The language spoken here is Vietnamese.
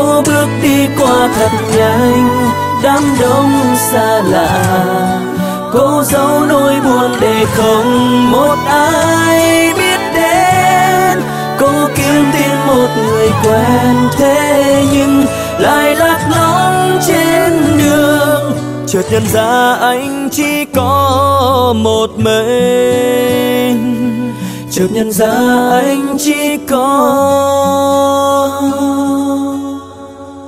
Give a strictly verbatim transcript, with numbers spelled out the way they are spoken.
Cô bước đi qua thật nhanh đám đông xa lạ, cô giấu nỗi buồn để không một ai biết đến. Cô kiếm tìm một người quen, thế nhưng lại lạc lõng trên đường. Chợt nhận ra anh chỉ có một mình, chợt nhận ra anh chỉ có